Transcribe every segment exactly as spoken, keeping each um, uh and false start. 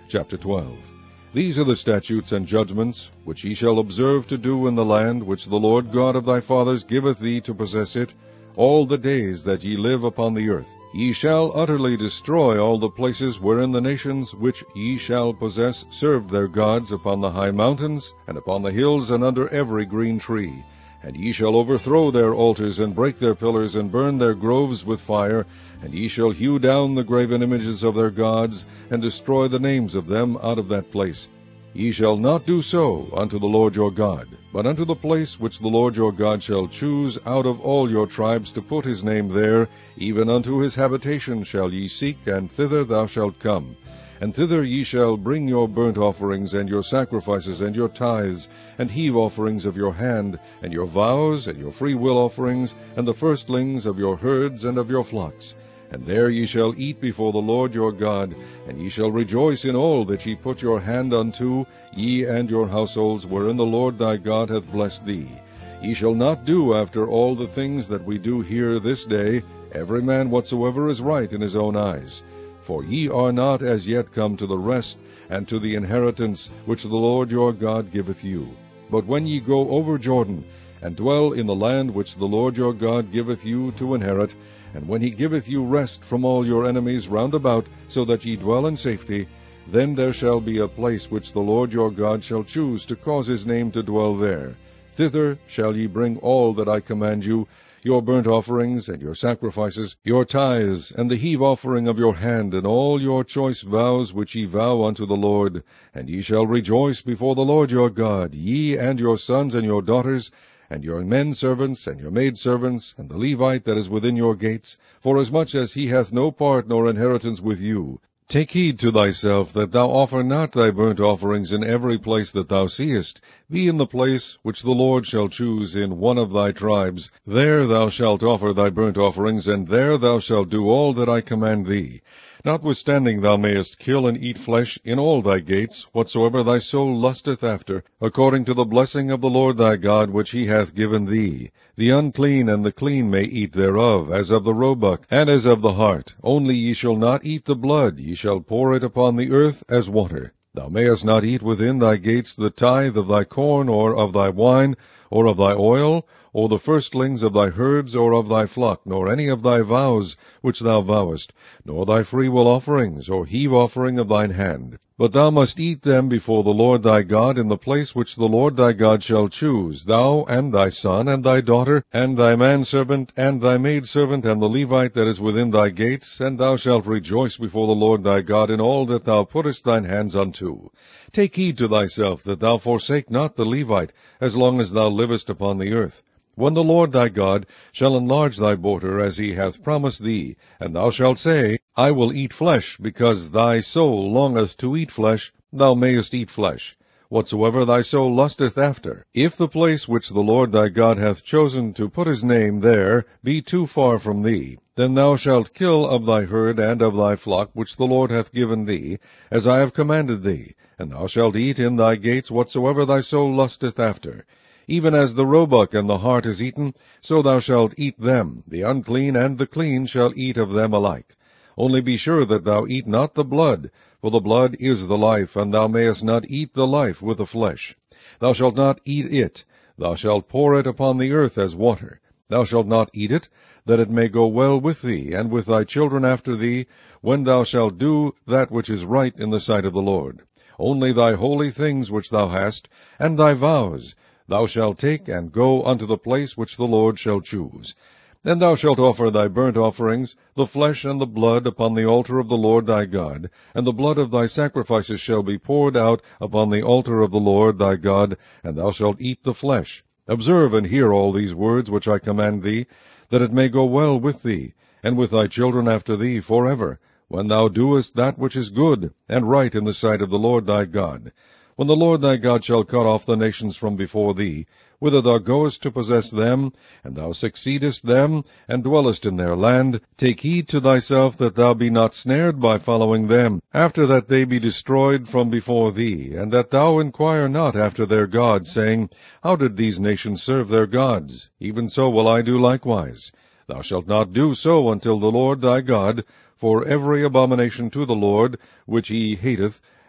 Chapter twelve. These are the statutes and judgments, which ye shall observe to do in the land which the Lord God of thy fathers giveth thee to possess it, all the days that ye live upon the earth. Ye shall utterly destroy all the places wherein the nations which ye shall possess served their gods upon the high mountains, and upon the hills, and under every green tree. And ye shall overthrow their altars, and break their pillars, and burn their groves with fire, and ye shall hew down the graven images of their gods, and destroy the names of them out of that place. Ye shall not do so unto the Lord your God, but unto the place which the Lord your God shall choose out of all your tribes to put his name there, even unto his habitation shall ye seek, and thither thou shalt come. And thither ye shall bring your burnt offerings, and your sacrifices, and your tithes, and heave offerings of your hand, and your vows, and your freewill offerings, and the firstlings of your herds and of your flocks. And there ye shall eat before the Lord your God, and ye shall rejoice in all that ye put your hand unto, ye and your households, wherein the Lord thy God hath blessed thee. Ye shall not do after all the things that we do here this day, every man whatsoever is right in his own eyes. For ye are not as yet come to the rest, and to the inheritance which the Lord your God giveth you. But when ye go over Jordan, and dwell in the land which the Lord your God giveth you to inherit, and when he giveth you rest from all your enemies round about, so that ye dwell in safety, then there shall be a place which the Lord your God shall choose to cause his name to dwell there. Thither shall ye bring all that I command you, your burnt offerings, and your sacrifices, your tithes, and the heave offering of your hand, and all your choice vows which ye vow unto the Lord. And ye shall rejoice before the Lord your God, ye and your sons and your daughters, and your men servants, and your maid servants, and the Levite that is within your gates, forasmuch as he hath no part nor inheritance with you. Take heed to thyself that thou offer not thy burnt offerings in every place that thou seest. Be in the place which the Lord shall choose in one of thy tribes. There thou shalt offer thy burnt offerings, and there thou shalt do all that I command thee. Notwithstanding thou mayest kill and eat flesh in all thy gates, whatsoever thy soul lusteth after, according to the blessing of the Lord thy God which he hath given thee. The unclean and the clean may eat thereof, as of the roebuck, and as of the hart. Only ye shall not eat the blood, ye shall pour it upon the earth as water. Thou mayest not eat within thy gates the tithe of thy corn, or of thy wine, or of thy oil, or the firstlings of thy herds, or of thy flock, nor any of thy vows which thou vowest, nor thy freewill offerings, or heave offering of thine hand. But thou must eat them before the Lord thy God in the place which the Lord thy God shall choose, thou, and thy son, and thy daughter, and thy manservant, and thy maidservant, and the Levite that is within thy gates, and thou shalt rejoice before the Lord thy God in all that thou puttest thine hands unto. Take heed to thyself that thou forsake not the Levite, as long as thou livest upon the earth. When the Lord thy God shall enlarge thy border, as he hath promised thee, and thou shalt say, I will eat flesh, because thy soul longeth to eat flesh, thou mayest eat flesh, whatsoever thy soul lusteth after. If the place which the Lord thy God hath chosen to put his name there be too far from thee, then thou shalt kill of thy herd and of thy flock which the Lord hath given thee, as I have commanded thee, and thou shalt eat in thy gates whatsoever thy soul lusteth after. Even as the roebuck and the hart is eaten, so thou shalt eat them. The unclean and the clean shall eat of them alike. Only be sure that thou eat not the blood, for the blood is the life, and thou mayest not eat the life with the flesh. Thou shalt not eat it. Thou shalt pour it upon the earth as water. Thou shalt not eat it, that it may go well with thee, and with thy children after thee, when thou shalt do that which is right in the sight of the Lord. Only thy holy things which thou hast, and thy vows, thou shalt take and go unto the place which the Lord shall choose. And thou shalt offer thy burnt offerings, the flesh and the blood, upon the altar of the Lord thy God, and the blood of thy sacrifices shall be poured out upon the altar of the Lord thy God, and thou shalt eat the flesh. Observe and hear all these words which I command thee, that it may go well with thee, and with thy children after thee forever, when thou doest that which is good and right in the sight of the Lord thy God. When the Lord thy God shall cut off the nations from before thee, whither thou goest to possess them, and thou succeedest them, and dwellest in their land, take heed to thyself that thou be not snared by following them, after that they be destroyed from before thee, and that thou inquire not after their gods, saying, How did these nations serve their gods? Even so will I do likewise. Thou shalt not do so until the Lord thy God, for every abomination to the Lord, which he hateth,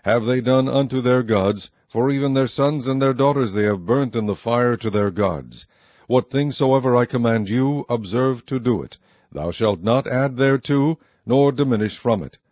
have they done unto their gods, for even their sons and their daughters they have burnt in the fire to their gods. What thing soever I command you, observe to do it. Thou shalt not add thereto, nor diminish from it.